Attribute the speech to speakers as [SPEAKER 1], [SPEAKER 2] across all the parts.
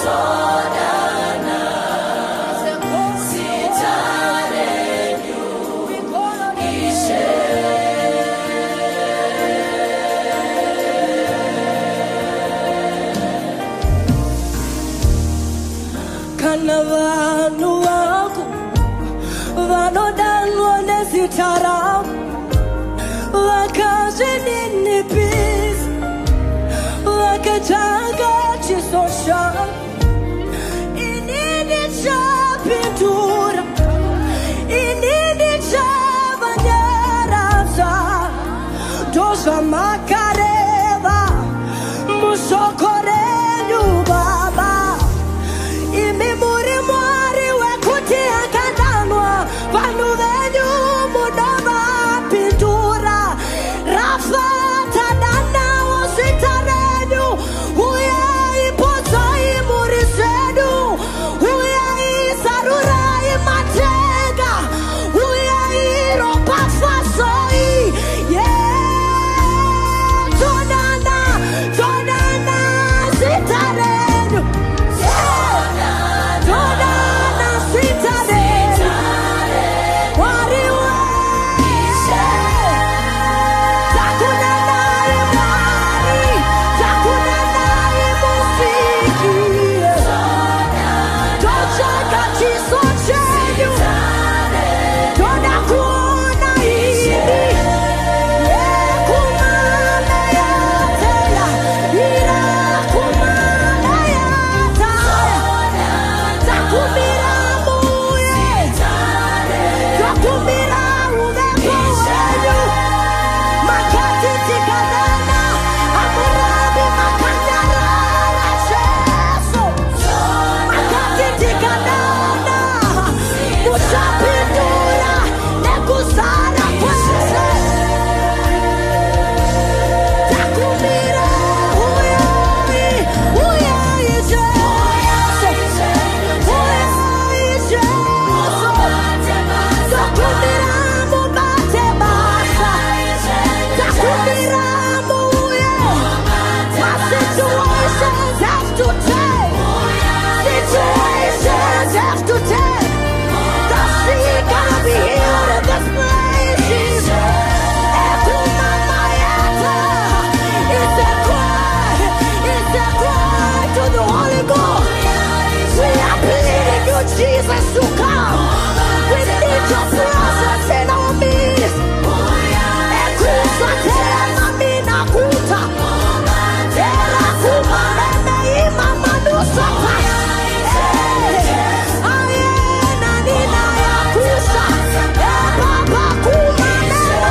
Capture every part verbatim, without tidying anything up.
[SPEAKER 1] Kanavanu aku vanodan wanezitara wakazini nipis wakatanga chisosha inini cha pintura inini cha vanyaraza dosa makareva musokorenyu baba imimuri mwari wekuti akandanwa vanhu venyu munava pintura rafa tadanawo zita renyu uyai podzai muri zvedu uyai zarurai matenga uyai ropafazoi yeah tonana tonana zita renyu Jesus to come. We need your presence in our midst. Ekusa tena mina kuta. Era kuma meme ima manusata. Ayena nina ya kusa. Baba kuma mema.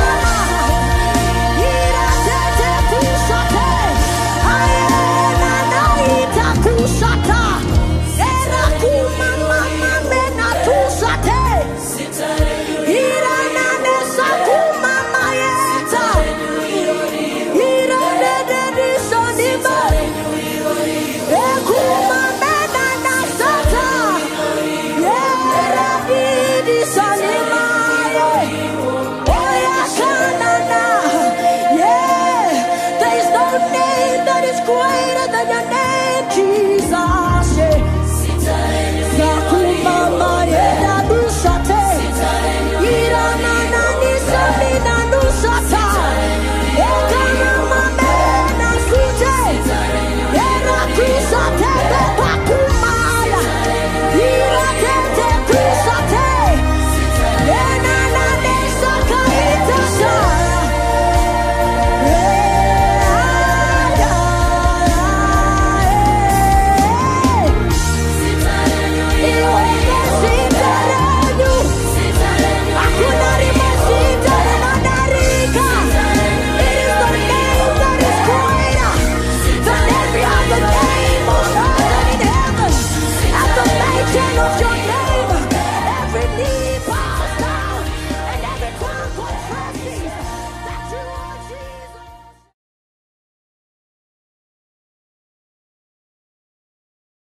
[SPEAKER 1] Ira tete kusa te. Ayena na ita kusata. Era kuma great.